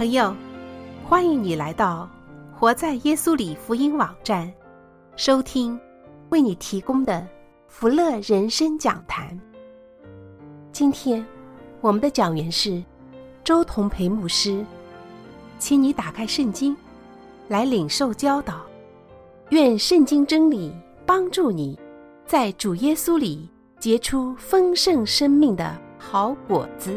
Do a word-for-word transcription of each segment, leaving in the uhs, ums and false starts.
朋友，欢迎你来到活在耶稣里福音网站，收听为你提供的福乐人生讲坛。今天我们的讲员是周同培牧师，请你打开圣经来领受教导，愿圣经真理帮助你在主耶稣里结出丰盛生命的好果子。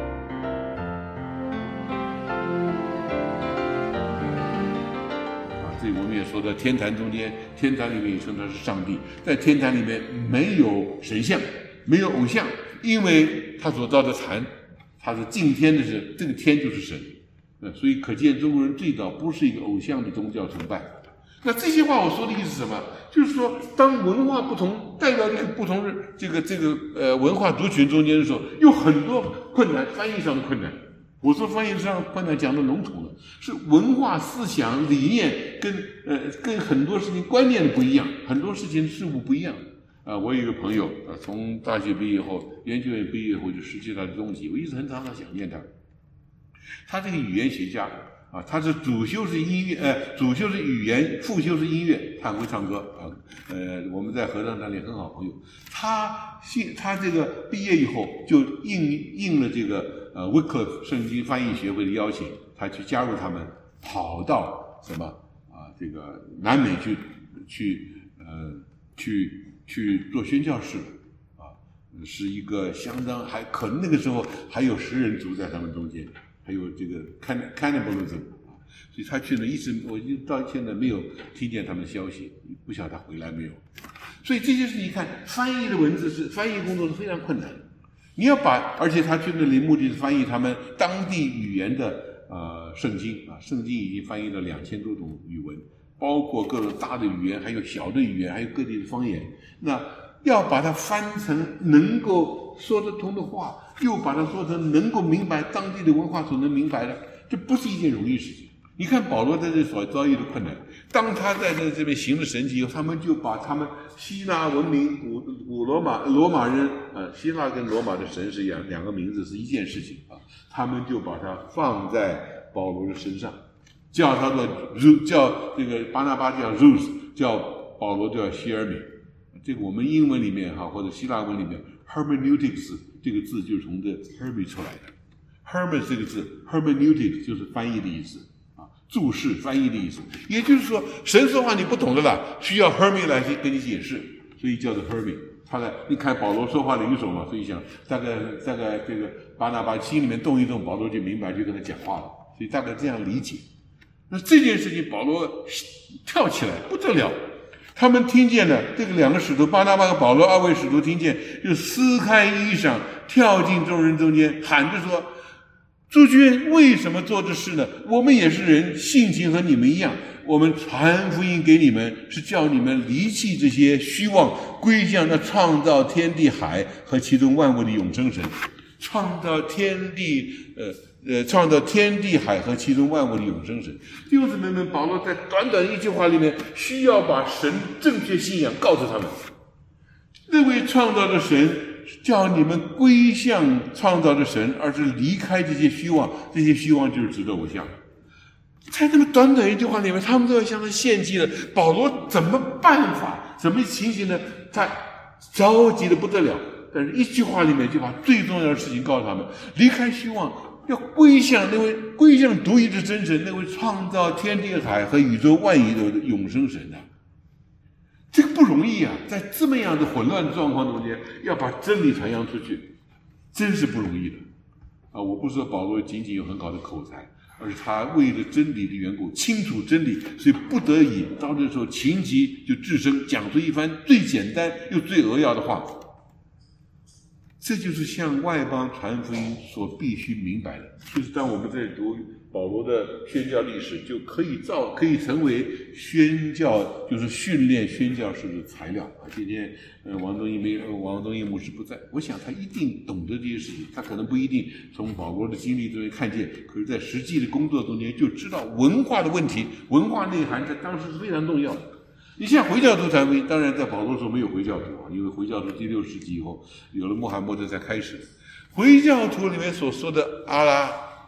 所以我们也说到天坛中间，天坛里面也称他是上帝，在天坛里面没有神像，没有偶像，因为他所造的坛，他是敬天的是这个天就是神。所以可见中国人最早不是一个偶像的宗教崇拜。那这些话我说的意思是什么？就是说当文化不同，代表的不同的这个这个呃文化族群中间的时候，有很多困难，翻译上的困难。我说翻译上困难讲的笼统了，是文化思想理念跟呃跟很多事情观念的不一样，很多事情事物不一样。啊、呃，我有一个朋友啊、呃，从大学毕业后，研究院毕业后就失去他的踪迹，我一直很常常想念他。他这个语言学家啊，他是主修是音乐，呃，主修是语言，副修是音乐，他很会唱歌啊。呃，我们在合唱团里很好朋友。他信他这个毕业以后就应应了这个。呃 Wycliffe 圣经翻译学会的邀请，他去加入他们，跑到什么啊？这个南美去去呃去去做宣教士啊，是一个相当还可能那个时候还有食人族在他们中间，还有这个 cannibalism 啊，所以他去了，一直我就到现在没有听见他们的消息，不晓得他回来没有。所以这些事情，你看翻译的文字是翻译工作是非常困难。你要把，而且他去那里目的是翻译他们当地语言的呃圣经啊，圣经已经翻译了两千多种语文，包括各种大的语言，还有小的语言，还有各地的方言。那要把它翻成能够说得通的话，又把它说成能够明白当地的文化所能明白的，这不是一件容易事情。你看保罗在这所遭遇的困难，当他在这这边行了神迹以后，他们就把他们希腊文明古古罗马罗马人呃希腊跟罗马的神是两两个名字是一件事情啊，他们就把它放在保罗的身上，叫他做叫这个巴拿巴叫 Zeus， 叫保罗叫希尔米。这个我们英文里面哈或者希腊文里面 hermeneutics 这个字就是从这 herme 出来的。herme 这个字 hermeneutics 就是翻译的意思。注释翻译的意思，也就是说，神说话你不懂的啦，需要 Herme 来给你解释，所以叫做 Herme。他来，你看保罗说话灵手嘛，所以想大概大概这个巴拿巴心里面动一动，保罗就明白，就跟他讲话了，所以大概这样理解。那这件事情，保罗跳起来不得了，他们听见了这个两个使徒巴拿巴和保罗二位使徒听见，就撕开衣裳，跳进众人中间，喊着说。诸君为什么做这事呢？我们也是人，性情和你们一样。我们传福音给你们，是叫你们离弃这些虚妄，归向那创造天地海和其中万物的永生神。创造天地，呃呃，创造天地海和其中万物的永生神。弟兄姊妹们，保罗在短短一句话里面，需要把神正确信仰告诉他们。那位创造的神。叫你们归向创造的神，而是离开这些虚妄，这些虚妄就是指的偶像。在这么短短一句话里面，他们都要向他献祭了。保罗怎么办法？怎么情形呢？他着急的不得了，但是一句话里面就把最重要的事情告诉他们：离开虚妄，要归向那位归向独一的真神，那位创造天地海和宇宙万有的永生神啊！这个不容易啊，在这么样的混乱的状况中间，要把真理传扬出去，真是不容易的啊！我不是说保罗仅仅有很好的口才，而是他为了真理的缘故，清楚真理，所以不得已到这时候情急就自身讲出一番最简单又最扼要的话。这就是向外邦传福音所必须明白的。就是当我们在读保罗的宣教历史，就可以造可以成为宣教，就是训练宣教士的材料啊。今天，呃，王东义没王东义牧师不在，我想他一定懂得这些事情。他可能不一定从保罗的经历中间看见，可是在实际的工作中间就知道文化的问题，文化内涵在当时是非常重要的。你像回教徒传福音，当然在保罗时候没有回教徒啊，因为回教徒第六世纪以后有了穆罕默德才开始。回教徒里面所说的阿拉，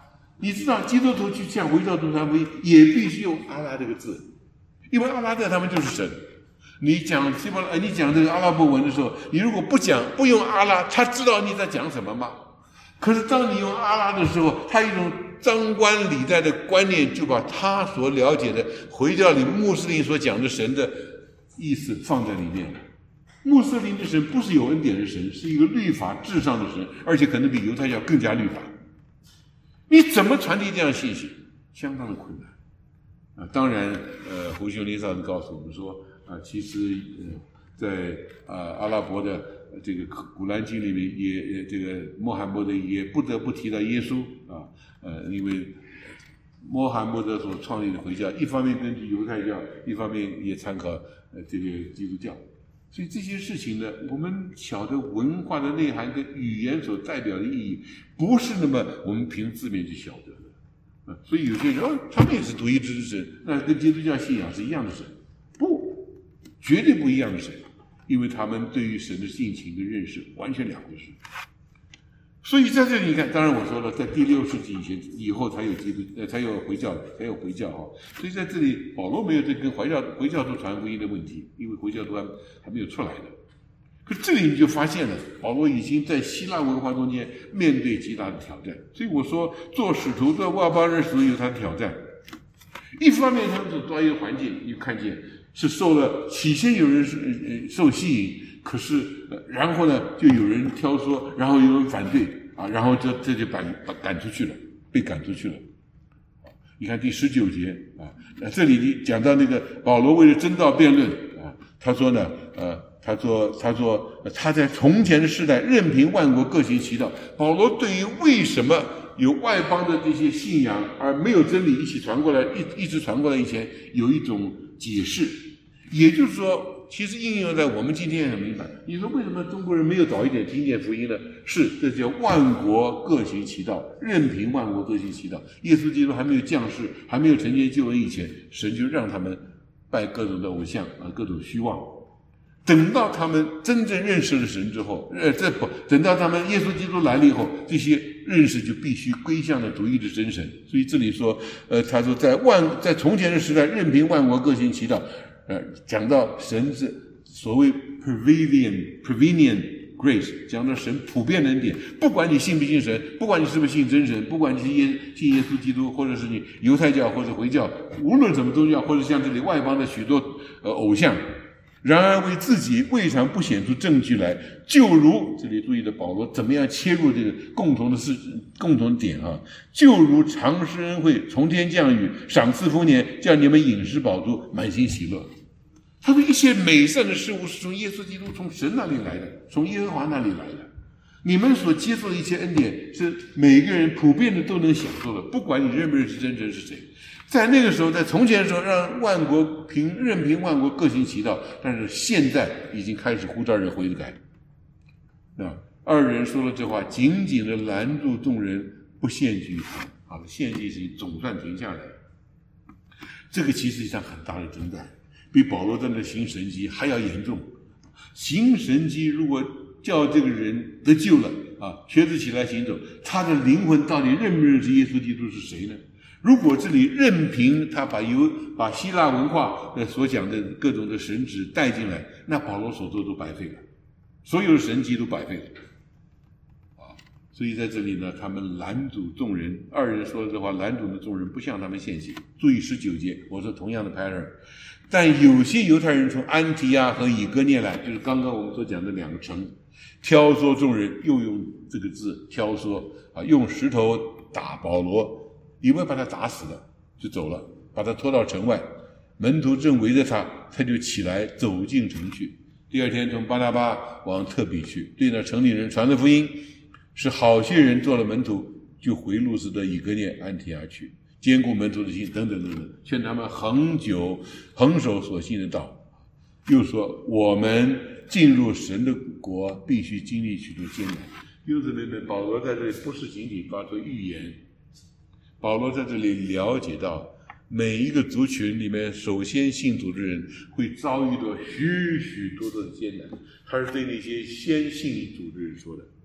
你知道基督徒去向回教徒传福音也必须用阿拉这个字，因为阿拉在他们就是神。你讲希伯来，你讲这个阿拉伯文的时候，你如果不讲不用阿拉，他知道你在讲什么吗？可是当你用阿拉的时候，他一种张冠李戴的观念就把他所了解的回教里穆斯林所讲的神的意思放在里面了。穆斯林的神不是有恩典的神，是一个律法至上的神，而且可能比犹太教更加律法。你怎么传递这样的信息？相当的困难啊！当然，呃，胡秀林上次告诉我们说，啊，其实呃，在啊阿拉伯的这个古兰经里面也，这个穆罕默德也不得不提到耶稣啊，呃，因为穆罕默德所创立的回教，一方面根据犹太教，一方面也参考呃这个基督教。所以这些事情呢，我们晓得文化的内涵跟语言所代表的意义，不是那么我们凭字面就晓得的。啊，所以有些人哦，他们也是独一之神，那跟基督教信仰是一样的神，不，绝对不一样的神，因为他们对于神的性情的认识完全两回事。所以在这里你看，当然我说了，在第六世纪以前以后才有基督，呃，才有回教，才有回教哈。所以在这里保罗没有这跟回教回教徒传福音的问题，因为回教徒还还没有出来的。可这里你就发现了，保罗已经在希腊文化中间面对极大的挑战。所以我说，做使徒做外邦人使徒有他的挑战。一方面，他们所遭遇的环境，你看见是受了，起先有人是呃受吸引。可是，呃，然后呢，就有人挑唆，然后有人反对啊，然后这这就把把赶出去了，被赶出去了。你看第十九节啊，那这里讲到那个保罗为了争道辩论啊，他说呢，呃，他说他说他在从前的世代任凭万国各行其道。保罗对于为什么有外邦的这些信仰而没有真理一起传过来，一一直传过来以前，有一种解释，也就是说。其实应用在我们今天也很明白。你说为什么中国人没有早一点听见福音呢？是，这叫万国各行其道，任凭万国各行其道。耶稣基督还没有降世，还没有成全救恩以前，神就让他们拜各种的偶像啊，各种虚妄。等到他们真正认识了神之后，呃，这不等到他们耶稣基督来了以后，这些认识就必须归向了独一的真神。所以这里说，呃，他说在万在从前的时代，任凭万国各行其道。呃，讲到神是所谓 prevenient prevenient grace， 讲到神普遍的恩典，不管你信不信神，不管你是不是信真神，不管你是耶信耶稣基督，或者是你犹太教或者回教，无论什么宗教，或者像这里外邦的许多呃偶像，然而为自己未尝不显出证据来，就如这里注意的保罗怎么样切入这个共同的事共同点啊，就如常施恩惠，从天降雨，赏赐丰年，叫你们饮食饱足，满心喜乐。他说一切美善的事物是从耶稣基督从神那里来的，从耶和华那里来的。你们所接受的一切恩典是每个人普遍的都能享受的，不管你认不认识真神是谁。在那个时候，在从前的时候，让万国凭任凭万国各行其道，但是现在已经开始呼召人悔改。啊，二人说了这话，紧紧的拦住众人，不献祭于他。好了，献祭事情总算停下来。这个其实是一场很大的征战，比保罗在那行神迹还要严重。行神迹如果叫这个人得救了啊，瘸子起来行走，他的灵魂到底认不认识耶稣基督是谁呢？如果这里任凭他把犹把希腊文化所讲的各种的神旨带进来，那保罗所做都白费了，所有的神迹都白费了啊！所以在这里呢，他们拦阻众人，二人说的这话拦阻了众人，不向他们献祭。注意十九节，我说同样的 pattern。但有些犹太人从安提阿和以哥念来，就是刚刚我们所讲的两个城，挑唆众人，又用这个字挑唆啊，用石头打保罗，以为把他打死了，就走了，把他拖到城外。门徒正围着他，他就起来走进城去。第二天从巴拿巴往特比去，对那城里人传了福音，使好些人做了门徒，就回路斯的以哥念、安提阿去，坚固门徒的心，等等等等，劝他们恒久恒守所信的道。又说我们进入神的国必须经历许多艰难。又是妹妹，保罗在这里不是仅仅发出预言，保罗在这里了解到每一个族群里面首先信主的人会遭遇到许许多多的艰难，他是对那些先信主的人说的。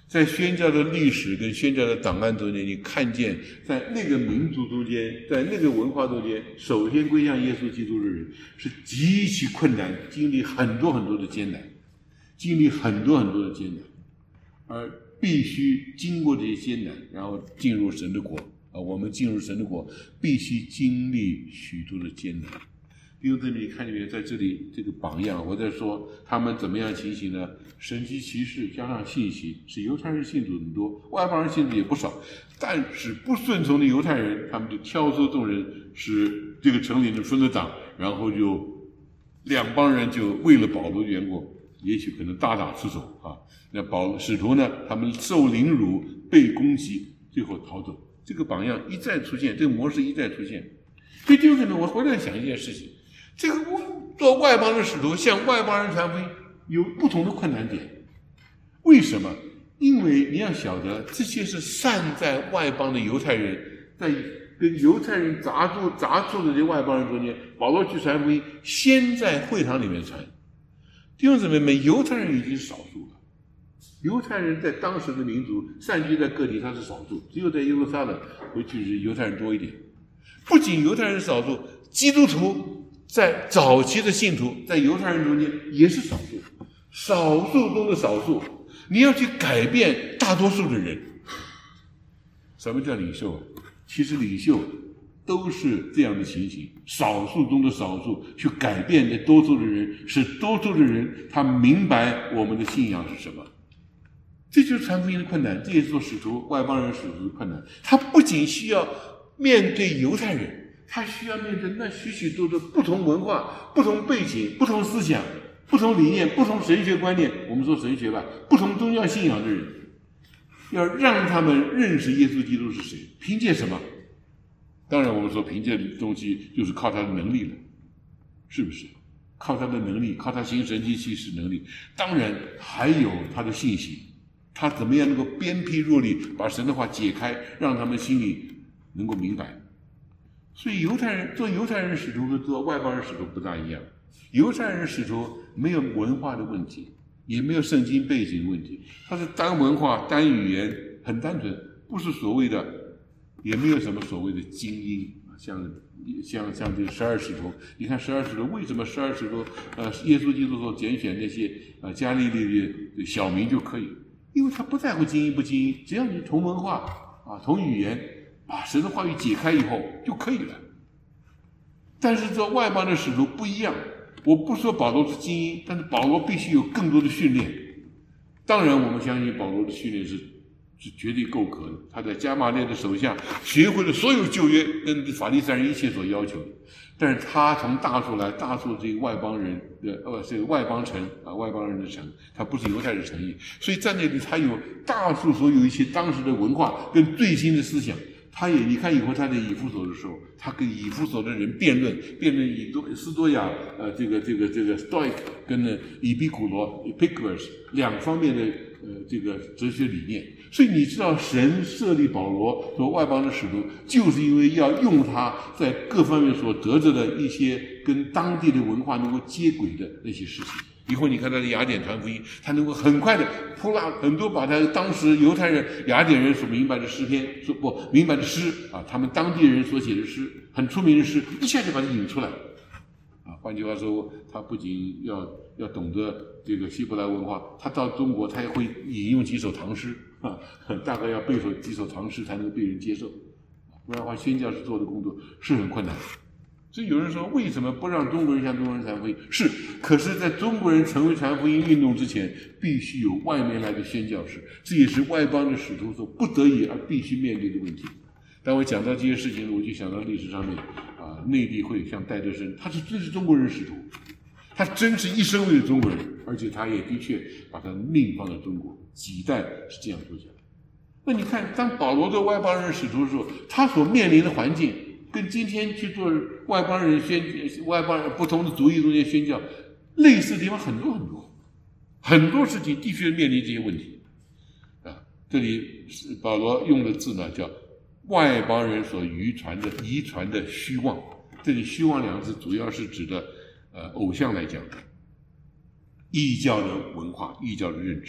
在宣教的历史跟宣教的档案中间，你看见在那个民族中间，在那个文化中间，首先归向耶稣基督的人是极其困难，经历很多很多的艰难，经历很多很多的艰难，而必须经过这些艰难，然后进入神的国啊！我们进入神的国，必须经历许多的艰难。弟兄姊妹，你看见没有？在这里这个榜样，我在说他们怎么样情形呢？神迹奇事加上信息，是犹太人信主很多，外邦人信主也不少。但是不顺从的犹太人，他们就挑唆众人，使这个城里的分了党，然后就两帮人就为了保罗的缘故，也许可能大打出手啊。那保使徒呢，他们受凌辱、被攻击，最后逃走。这个榜样一再出现，这个模式一再出现。所以弟兄姊妹，我回来想一件事情。这个做外邦的使徒向外邦人传福音有不同的困难点，为什么？因为你要晓得，这些是散在外邦的犹太人，在跟犹太人杂住杂住的这外邦人中间，保罗去传福音，先在会堂里面传。弟兄姊妹们，犹太人已经是少数了，犹太人在当时的民族散居在各地，他是少数，只有在耶路撒冷回去是犹太人多一点。不仅犹太人少数，基督徒在早期的信徒在犹太人中间也是少数，少数中的少数，你要去改变大多数的人。什么叫领袖啊？其实领袖都是这样的情形，少数中的少数去改变这多数的人，使多数的人他明白我们的信仰是什么。这就是传福音的困难，这也是做使徒外邦人使徒的困难。他不仅需要面对犹太人，他需要面对那许许多多不同文化、不同背景、不同思想、不同理念、不同神学观念，我们说神学吧，不同宗教信仰的人，要让他们认识耶稣基督是谁，凭借什么？当然我们说凭借的东西就是靠他的能力了，是不是？靠他的能力，靠他行神迹奇事能力，当然还有他的信心，他怎么样能够鞭辟弱力，把神的话解开，让他们心里能够明白。所以犹太人做犹太人使徒和做外邦人使徒不大一样。犹太人使徒没有文化的问题，也没有圣经背景的问题，他是单文化单语言，很单纯，不是所谓的，也没有什么所谓的精英，像像像这十二使徒，你看十二使徒为什么十二使徒呃耶稣基督所拣选那些呃加利利的小民就可以？因为他不在乎精英不精英，只要你同文化啊同语言，把神的话语解开以后就可以了。但是做外邦的使徒不一样，我不说保罗是精英，但是保罗必须有更多的训练。当然我们相信保罗的训练是是绝对够格的，他在加马列的手下学会了所有旧约跟法利赛人一切所要求的。但是他从大数来，大数这个外邦人的呃这个外邦城啊外邦人的城，他不是犹太人城邑，所以在那里他有大数所有一些当时的文化跟最新的思想。他也，你看以后他在以弗所的时候，他跟以弗所的人辩论，辩论以多斯多亚，呃，这个这个这个 Stoic 跟呢以比古罗 Epicurus 两方面的呃这个哲学理念。所以你知道，神设立保罗做外邦的使徒，就是因为要用他在各方面所得着的一些跟当地的文化能够接轨的那些事情。以后你看他的雅典传福音，他能够很快的扑拉很多把他当时犹太人雅典人所明白的诗篇所不明白的诗啊，他们当地人所写的诗很出名的诗，一下就把它引出来啊。换句话说，他不仅要要懂得这个希伯来文化，他到中国他也会引用几首唐诗啊，大概要背首几首唐诗才能被人接受，不然的话宣教士做的工作是很困难的。所以有人说，为什么不让中国人向中国人传福音？是，可是在中国人成为传福音运动之前，必须有外面来的宣教士，这也是外邦的使徒所不得已而必须面对的问题。当我讲到这些事情，我就想到历史上面啊，内地会像戴德生，他是真是中国人使徒，他真是一生为了中国人，而且他也的确把他的命放在中国，几代是这样做下来。那你看，当保罗做外邦人使徒的时候，他所面临的环境跟今天去做外邦人宣外邦人不同的族裔中间宣教类似的地方很多很多，很多事情的确面临这些问题啊。这里保罗用的字呢叫外邦人所遗传的遗传的虚妄，这里虚妄两个字主要是指的呃偶像来讲的异教的文化、异教的认知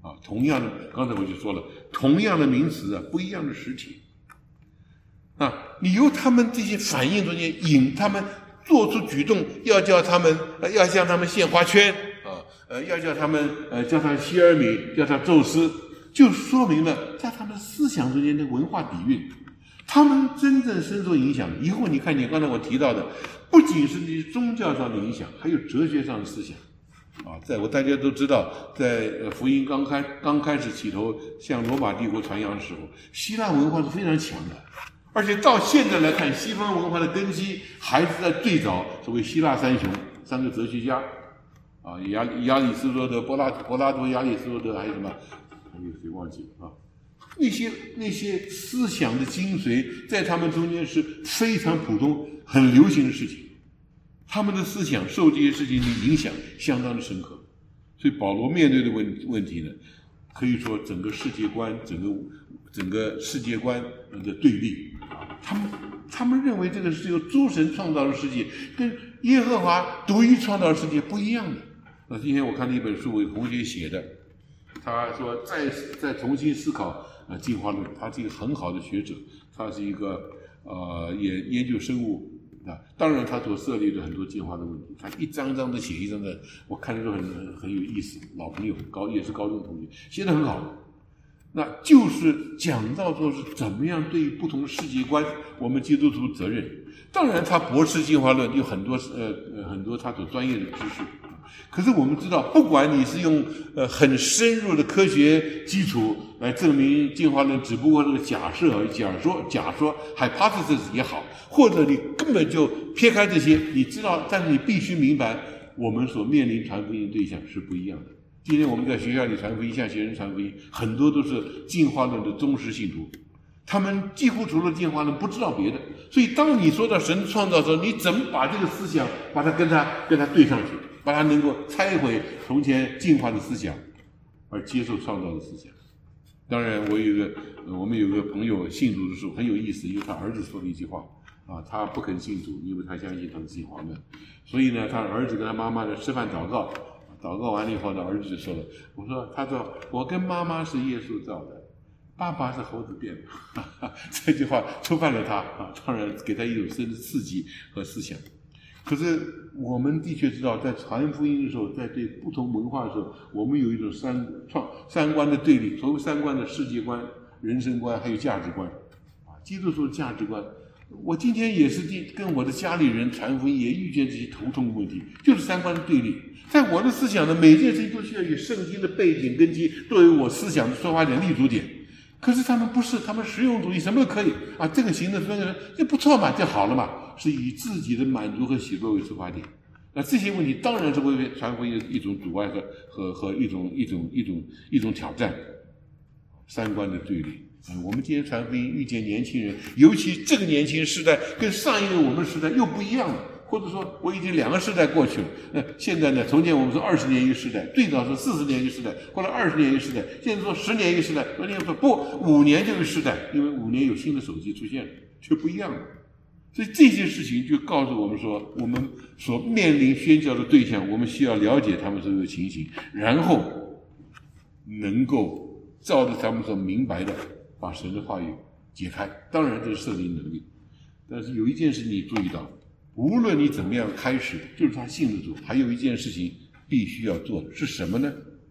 啊，同样的，刚才我就说了，同样的名词啊，不一样的实体啊，你由他们这些反应中间引他们做出举动，要叫他们，呃、要向他们献花圈啊，呃，要叫他们，呃，叫他希尔米，叫他宙斯，就说明了在他们思想中间的文化底蕴。他们真正深受影响。以后你看见刚才我提到的，不仅是这些宗教上的影响，还有哲学上的思想。啊，在我大家都知道，在呃福音刚开刚开始起头向罗马帝国传扬的时候，希腊文化是非常强的，而且到现在来看，西方文化的根基还是在最早所谓希腊三雄三个哲学家，啊，亚亚里士多德、柏拉柏拉图、亚里士多德，还有什么？还有谁忘记了啊？那些那些思想的精髓，在他们中间是非常普通、很流行的事情。他们的思想受这些事情的影响相当的深刻，所以保罗面对的问问题呢，可以说整个世界观、整个整个世界观的对立。他们他们认为这个是由诸神创造的世界，跟耶和华独一创造的世界不一样的。那今天我看了一本书，我有同学写的，他说再再重新思考啊进化论。他是一个很好的学者，他是一个呃研研究生物。啊，当然，他所设立的很多进化的问题，他一张张的写，一张张，我看着都很很很有意思。老朋友，高也是高中同学，写得很好。那就是讲到说是怎么样对于不同世界观，我们基督徒责任。当然，他驳斥进化论有很多呃呃很多他所专业的知识。可是我们知道，不管你是用呃很深入的科学基础来证明进化论只不过是个假设而已，假说假说 hypothesis 也好，或者你根本就撇开这些，你知道，但是你必须明白，我们所面临传福音对象是不一样的。今天我们在学校里传福音，向学生传福音，很多都是进化论的忠实信徒，他们几乎除了进化论不知道别的。所以当你说到神创造的时候，你怎么把这个思想把它跟它跟它对上去，把它能够拆毁从前进化的思想，而接受创造的思想。当然，我有一个、呃、我们有个朋友信主的时候很有意思，因为他儿子说了一句话啊，他不肯信主，因为他相信他是进化论，所以呢，他儿子跟他妈妈呢吃饭祷告，祷告完了以后呢，儿子就说了，我说，他说我跟妈妈是耶稣造的，爸爸是猴子变的，哈哈，这句话触犯了他啊，当然给他一种新的刺激和思想。可是我们的确知道，在传福音的时候，在对不同文化的时候，我们有一种三创三观的对立。所谓三观的世界观、人生观，还有价值观。啊，基督徒的价值观，我今天也是跟我的家里人传福音，也遇见这些头痛的问题，就是三观的对立。在我的思想呢，每件事情都需要以圣经的背景根基作为我思想的出发点、立足点。可是他们不是，他们实用主义，什么都可以啊，这个行的那个这不错嘛，就好了嘛，是以自己的满足和喜乐为出发点。那这些问题当然是为传福音一种阻碍和和和一种一种一种一种挑战。三观的对立，嗯，我们今天传福音遇见年轻人，尤其这个年轻时代跟上一个我们时代又不一样了。或者说我已经两个世代过去了，那现在呢？从前我们说二十年一个时代，最早是四十年一个时代，后来二十年一个时代，现在说十年一个时代，昨天说不五年就一个时代，因为五年有新的手机出现了，却不一样了。所以这些事情就告诉我们说，我们所面临宣教的对象，我们需要了解他们所有的情形，然后能够照着他们所明白的把神的话语解开。当然这是圣灵能力，但是有一件事你注意到。无论你怎么样开始，就是他信得主，还有一件事情必须要做的是什么呢？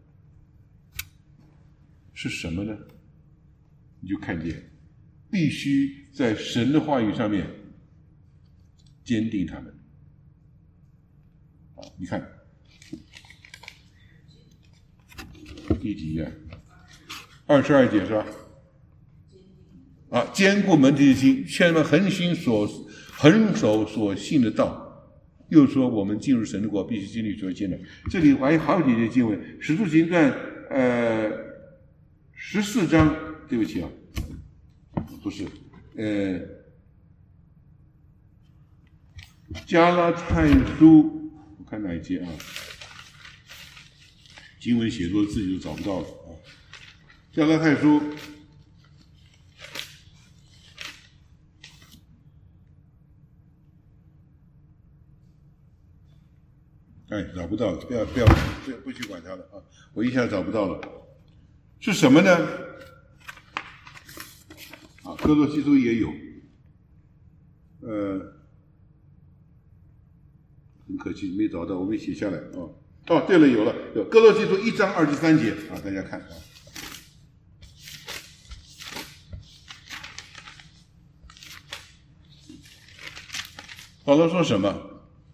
是什么呢？你就看见，必须在神的话语上面坚定他们。啊，你看第几页？二十二节是吧？啊，坚固门徒的心，劝他们恒心所。恒守所信的道，又说我们进入神的国必须经历所有艰难。这里还有好几节经文，使徒行传呃十四章，对不起啊，不是，呃加拉太书，我看哪一节啊？经文写作自己都找不到了啊。加拉太书。哎，找不到了，不要不要不要不去管它了啊！我一下找不到了。 是什么呢？啊，哥罗西书也有，呃，很可惜没找到，我没写下来啊。哦，对了，有了，有哥罗西书一章二十三节啊，大家看啊。保罗说什么？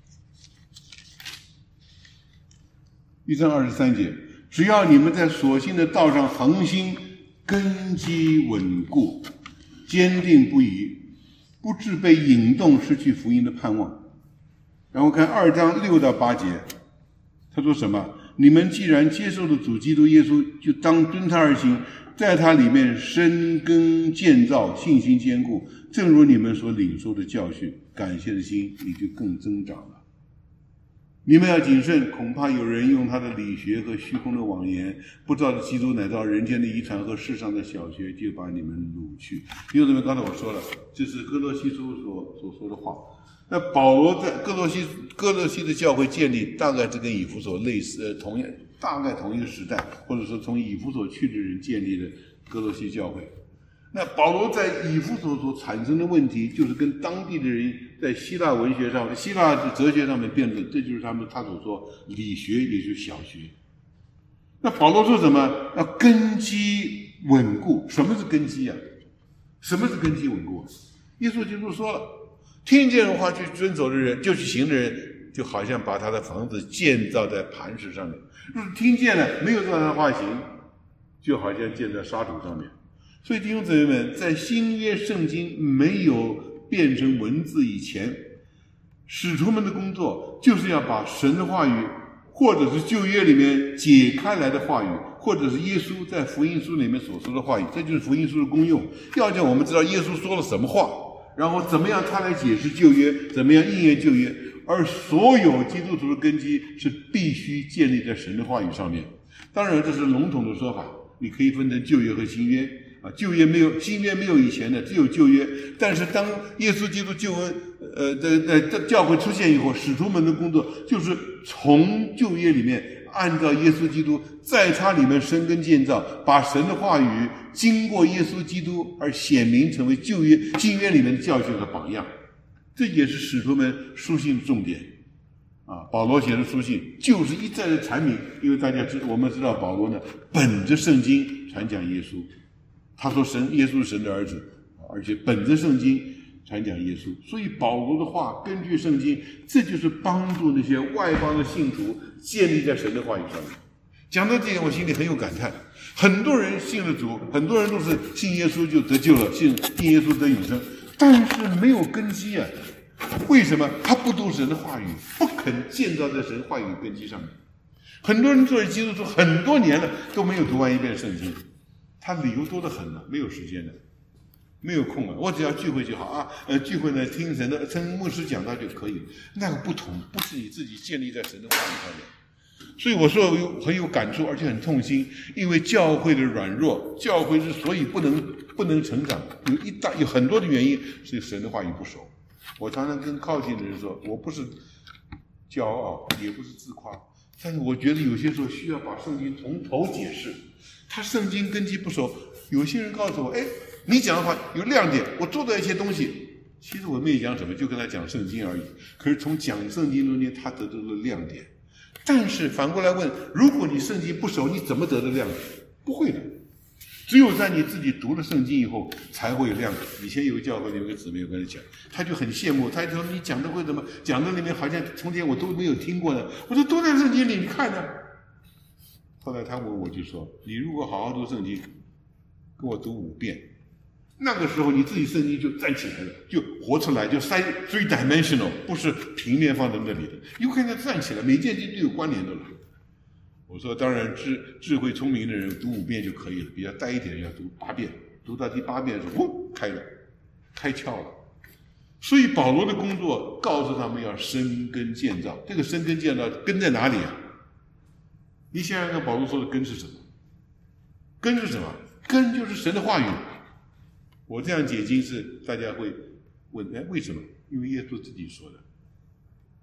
一章二十三节，只要你们在所信的道上恒心，根基稳固，坚定不移，不致被引动失去福音的盼望。然后看二章六到八节，他说什么？你们既然接受了主基督耶稣，就当遵他而行，在他里面深耕建造，信心坚固，正如你们所领受的教训，感谢的心也就更增长了。你们要谨慎，恐怕有人用他的理学和虚空的妄言，不照着基督乃照人间的遗传和世上的小学，就把你们掳去。弟兄姊妹，刚才我说了，这是哥罗西书所所说的话。那保罗在哥罗西哥罗西的教会建立，大概是跟以弗所类似，呃，同样大概同一个时代，或者说从以弗所去的人建立的哥罗西教会。那保罗在以弗所所产生的问题，就是跟当地的人在希腊文学上、希腊哲学上面辩论，这就是他们他所说理学，也就是小学。那保罗说什么？要根基稳固。什么是根基啊？什么是根基稳固？耶稣基督说了，听见的话去遵守的人，就去行的人，就好像把他的房子建造在磐石上面。若是听见了，没有照他的话行，就好像建在沙土上面。所以弟兄姊妹们，在新约圣经没有变成文字以前，使徒们的工作就是要把神的话语，或者是旧约里面解开来的话语，或者是耶稣在福音书里面所说的话语，这就是福音书的功用。要叫我们知道耶稣说了什么话，然后怎么样他来解释旧约，怎么样应验旧约。而所有基督徒的根基是必须建立在神的话语上面。当然这是笼统的说法，你可以分成旧约和新约啊，旧约没有，新约没有以前的，只有旧约。但是当耶稣基督救恩，呃的的教会出现以后，使徒们的工作就是从旧约里面按照耶稣基督在他里面生根建造，把神的话语经过耶稣基督而显明成为旧约、新约里面的教训和榜样。这也是使徒们书信的重点啊。保罗写的书信就是一再的阐明，因为大家知我们知道保罗呢，本着圣经传讲耶稣。他说神耶稣是神的儿子，而且本着圣经传讲耶稣，所以保罗的话根据圣经，这就是帮助那些外邦的信徒建立在神的话语上面。讲到这点，我心里很有感叹。很多人信了主，很多人都是信耶稣就得救了，信信耶稣得永生，但是没有根基啊。为什么？他不读神的话语，不肯建造在神话语根基上面。很多人做基督徒很多年了，都没有读完一遍圣经。他理由多得很了，没有时间的，没有空了。我只要聚会就好啊，呃，聚会呢听神的，听牧师讲道就可以了。那个不同，不是你自己建立在神的话语上面。所以我说我很有感触，而且很痛心，因为教会的软弱，教会之所以不能不能成长，有一大有很多的原因是神的话语不熟。我常常跟靠近的人说，我不是骄傲，也不是自夸，但是我觉得有些时候需要把圣经从头解释。他圣经根基不熟，有些人告诉我，哎，你讲的话有亮点，我做到一些东西，其实我没有讲什么，就跟他讲圣经而已。可是从讲圣经中间，他得到了亮点。但是反过来问，如果你圣经不熟，你怎么得到亮点？不会的，只有在你自己读了圣经以后，才会有亮点。以前有个教会有个姊妹，我跟他讲，他就很羡慕，他就说你讲的会怎么讲的里面好像从前我都没有听过的。我说都在圣经里，你看呢？后来他问我就说，你如果好好读圣经，跟我读五遍，那个时候你自己圣经就站起来了，就活出来，就三 three dimensional， 不是平面放在那里的，有可能站起来，每件经都有关联的了。我说当然智智慧聪明的人读五遍就可以了，比较呆一点的要读八遍，读到第八遍的时候，哦，开了，开窍了。所以保罗的工作告诉他们要生根建造，这个生根建造根在哪里啊？你想想看，保罗说的根是什么？根是什么？根就是神的话语。我这样解经是大家会问，哎，为什么？因为耶稣自己说的。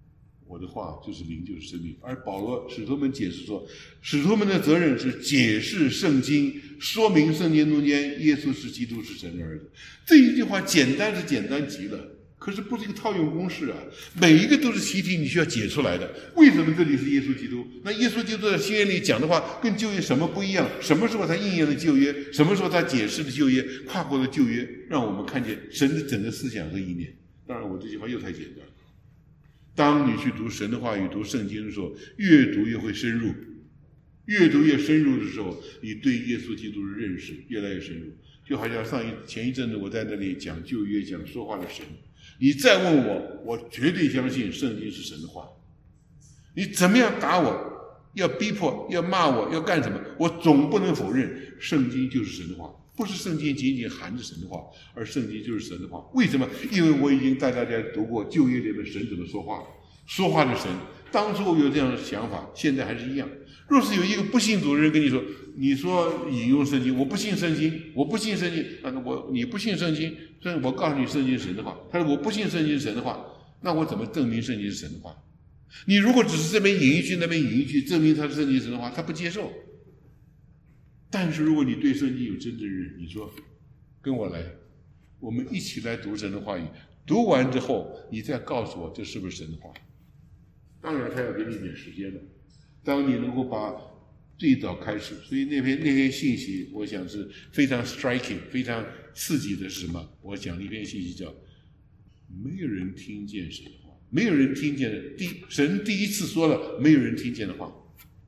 我的话就是灵，就是生命。而保罗使徒们解释说，使徒们的责任是解释圣经，说明圣经中间耶稣是基督，是神的儿子。这一句话简单是简单极了，可是不是一个套用公式啊，每一个都是习题，你需要解出来的。为什么这里是耶稣基督？那耶稣基督在新约里讲的话跟旧约什么不一样？什么时候他应验了旧约？什么时候他解释了旧约，跨过了旧约，让我们看见神的整个思想和意念。当然我这句话又太简单了，当你去读神的话语，读圣经的时候，越读越会深入，越读越深入的时候，你对耶稣基督的认识越来越深入。就好像上一前一阵子我在那里讲旧约，讲说话的神，你再问我，我绝对相信圣经是神的话。你怎么样打我，要逼迫，要骂我，要干什么，我总不能否认圣经就是神的话。不是圣经仅仅含着神的话，而圣经就是神的话。为什么？因为我已经带大家读过旧约里的神怎么说话，说话的神。当初我有这样的想法，现在还是一样。若是有一个不信主的人跟你说，你说引用圣经，我不信圣经，我不信圣经，啊，我你不信圣经，所以我告诉你圣经是神的话。他说我不信圣经是神的话，那我怎么证明圣经是神的话？你如果只是这边引一句，那边引一句，证明他是圣经是神的话，他不接受。但是如果你对圣经有真正认识，你说跟我来，我们一起来读神的话语，读完之后你再告诉我这是不是神的话。当然他要给你一点时间的，当你能够把最早开始，所以那篇那篇信息我想是非常 striking 非常刺激的是什么？我讲了一篇信息叫没有人听见神的话，没有人听见的，第神第一次说了没有人听见的话。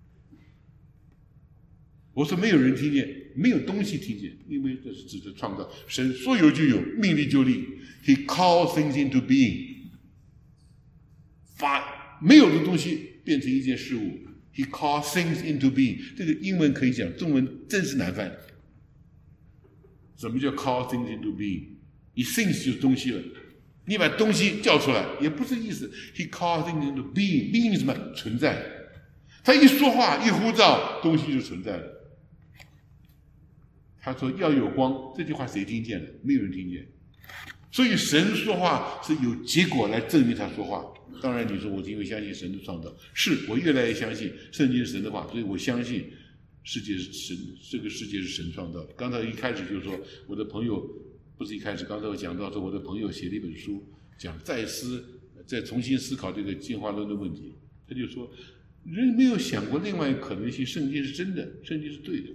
我说没有人听见，没有东西听见，因为这是指的创造。神说有就有，命立就立。He calls things into being， 把没有的东西变成一件事物。He calls things into being。这个英文可以讲，中文真是难翻。什么叫 call things into being？ 你 things 就是东西了，你把东西叫出来，也不是意思。He calls things into being。being 是什么？存在。他一说话，一呼召，东西就存在了。他说要有光，这句话谁听见了？没有人听见。所以神说话是有结果来证明他说话。当然你说我因为相信神的创造，是我越来越相信圣经是神的话，所以我相信世界是神，这个世界是神创造的。刚才一开始就说我的朋友，不是一开始，刚才我讲到说我的朋友写了一本书，讲再思再重新思考这个进化论的问题。他就说人没有想过另外一个可能性，圣经是真的，圣经是对的。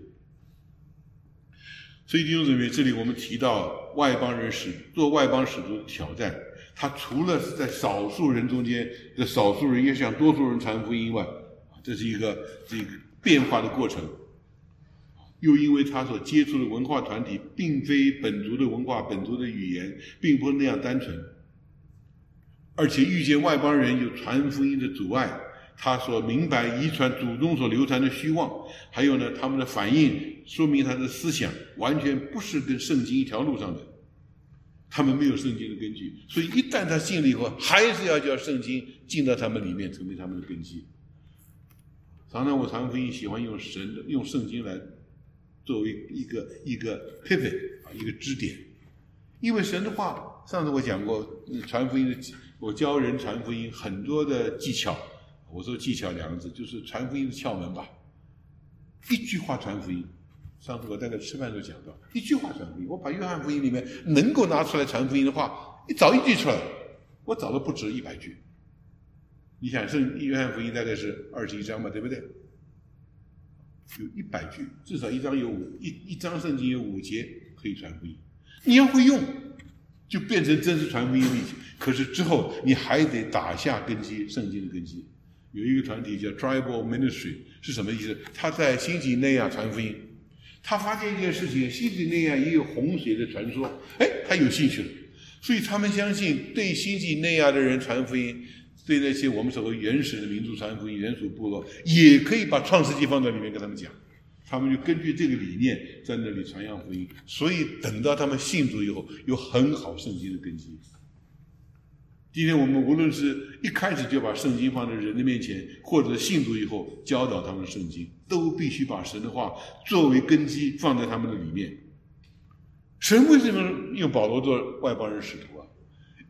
所以弟兄姊妹，这里我们提到外邦人使做外邦使徒的挑战，他除了是在少数人中间的少数人也向多数人传福音外，这是一个这个变化的过程。又因为他所接触的文化团体并非本族的文化、本族的语言，并不是那样单纯，而且遇见外邦人有传福音的阻碍，他所明白遗传祖宗所流传的虚妄，还有呢他们的反应说明他的思想完全不是跟圣经一条路上的，他们没有圣经的根据，所以一旦他信了以后，还是要叫圣经进到他们里面，成为他们的根基。常常我传福音喜欢用神的用圣经来作为一个一个 pivot 啊，一个支点，因为神的话，上次我讲过传福音的，我教人传福音很多的技巧。我说技巧两个字，就是传福音的窍门吧。一句话传福音，上次我大概吃饭的时候讲到，一句话传福音。我把约翰福音里面能够拿出来传福音的话，一找一句出来，我找了不止一百句。你想，圣约翰福音大概是二十一章嘛，对不对？有一百句，至少一章有五一一章圣经有五节可以传福音。你要会用，就变成真实传福音的利器。可是之后你还得打下根基，圣经的根基。有一个团体叫 Tribal Ministry， 是什么意思？他在新几内亚传福音，他发现一件事情，新几内亚也有洪水的传说，哎，他有兴趣了，所以他们相信对新几内亚的人传福音，对那些我们所谓原始的民族传福音，原属部落也可以把创世纪放在里面跟他们讲，他们就根据这个理念在那里传扬福音，所以等到他们信主以后，有很好圣经的根基。今天我们无论是一开始就把圣经放在人的面前，或者信主以后教导他们圣经，都必须把神的话作为根基放在他们的里面。神为什么用保罗做外邦人使徒啊？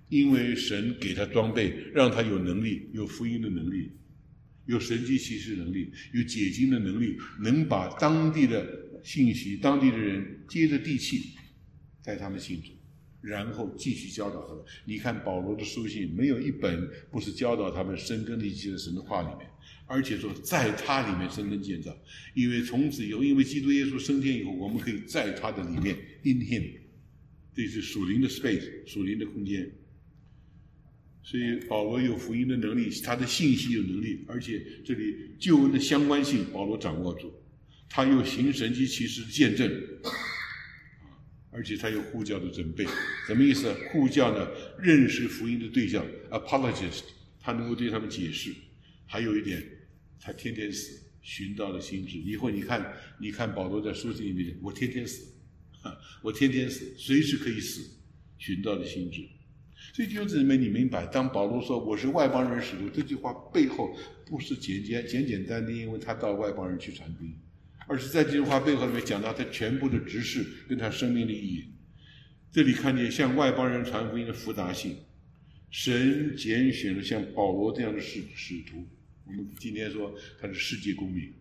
因为神给他装备，让他有能力，有福音的能力，有神迹奇事能力，有解经的能力，能把当地的信息、当地的人接着地气，在他们信主，然后继续教导他们。你看保罗的书信，没有一本不是教导他们生根立基的神的话里面，而且说在他里面生根建造，因为从此以后，因为基督耶稣升天以后，我们可以在他的里面 in him， 这是属灵的 space， 属灵的空间。所以保罗有福音的能力，他的信息有能力，而且这里救恩的相关性保罗掌握住，他又行神迹奇事见证，而且他有护教的准备。什么意思？护教呢，认识福音的对象 apologist， 他能够对他们解释。还有一点，他天天死，寻道的心志。以后你看你看保罗在书信里面，我天天死，我天天死，随时可以死，寻道的心志。所以弟兄姊妹，你明白，当保罗说我是外邦人使徒，这句话背后不是简简简简单单因为他到外邦人去传福音，而是在这句话背后里面讲到他全部的职事跟他生命的意义。这里看见向外邦人传福音的复杂性，神拣选了像保罗这样的使使徒，我们今天说他是世界公民。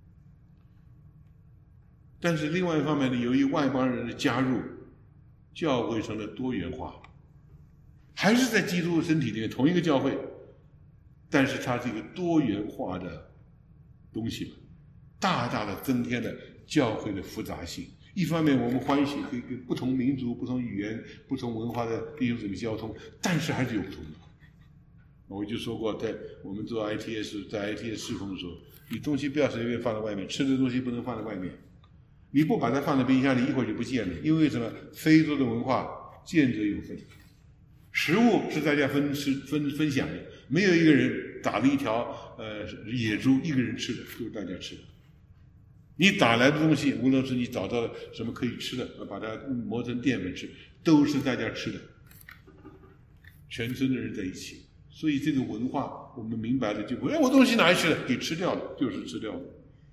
但是另外一方面呢，由于外邦人的加入，教会成了多元化，还是在基督的身体里面同一个教会，但是它是一个多元化的东西，大大的增添了教会的复杂性。一方面我们欢喜可以跟不同民族、不同语言、不同文化的弟兄姊妹交通，但是还是有不同的。我就说过，在我们做 I T S， 在 I T S 侍奉的时候，你东西不要随便放在外面，吃的东西不能放在外面，你不把它放在冰箱里，一会儿就不见了。因为什么？非洲的文化见者有份，食物是大家分吃分分享的，没有一个人打了一条呃野猪一个人吃的，都是大家吃的。你打来的东西，无论是你找到了什么可以吃的，把它磨成淀粉吃，都是大家吃的，全村的人在一起。所以这个文化我们明白了，就不哎我东西哪里去了，给吃掉了，就是吃掉了。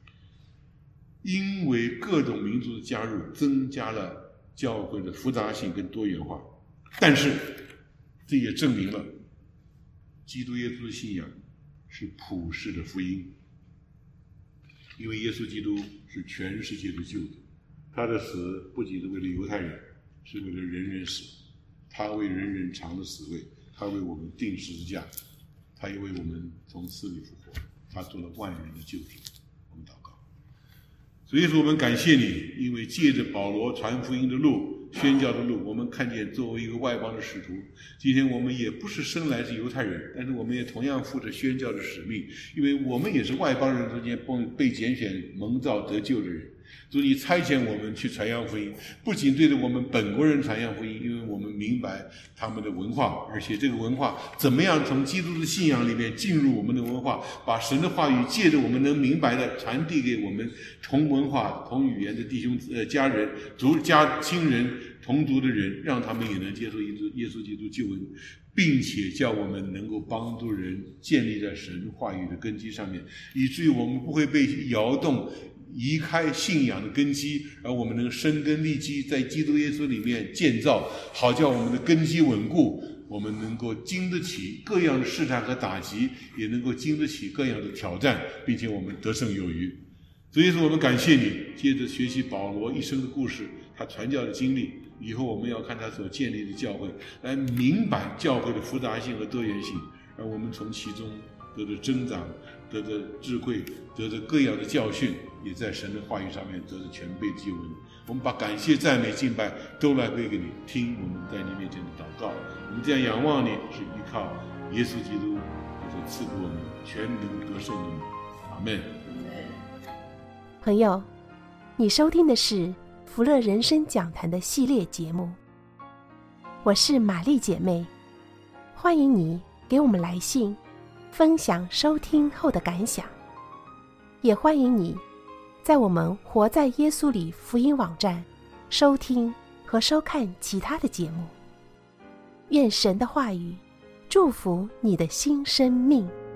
因为各种民族的加入，增加了教会的复杂性跟多元化，但是这也证明了基督耶稣的信仰是普世的福音。因为耶稣基督是全世界的救主，他的死不仅是为了犹太人，是为了人人死，他为人人尝了死味，他为我们钉十字架，他也为我们从死里复活，他做了万人的救主。我们祷告。所以说我们感谢你，因为借着保罗传福音的路、宣教的路，我们看见作为一个外邦的使徒，今天我们也不是生来是犹太人，但是我们也同样负着宣教的使命，因为我们也是外邦人中间被拣选蒙召得救的人。主，你差遣我们去传扬福音，不仅对着我们本国人传扬福音，因为我们明白他们的文化，而且这个文化怎么样从基督的信仰里面进入我们的文化，把神的话语借着我们能明白的传递给我们同文化同语言的弟兄呃家人、族家亲人、同族的人，让他们也能接受耶稣基督救恩，并且叫我们能够帮助人建立在神话语的根基上面，以至于我们不会被摇动移开信仰的根基，而我们能生根立基，在基督耶稣里面建造，好叫我们的根基稳固，我们能够经得起各样的试探和打击，也能够经得起各样的挑战，并且我们得胜有余。所以说我们感谢你，接着学习保罗一生的故事，他传教的经历，以后我们要看他所建立的教会，来明白教会的复杂性和多元性，而我们从其中得着增长，得着智慧，得着各样的教训，也在神的话语上面得着全备的救恩。我们把感谢、赞美、敬拜都来归给你，听我们在你面前的祷告。我们这样仰望你，是依靠耶稣基督所赐给我们全能得胜的名。阿们。 朋友，你收听的是福乐人生讲坛的系列节目，我是玛丽姐妹，欢迎你给我们来信分享收听后的感想，也欢迎你在我们活在耶稣里福音网站收听和收看其他的节目。愿神的话语祝福你的新生命。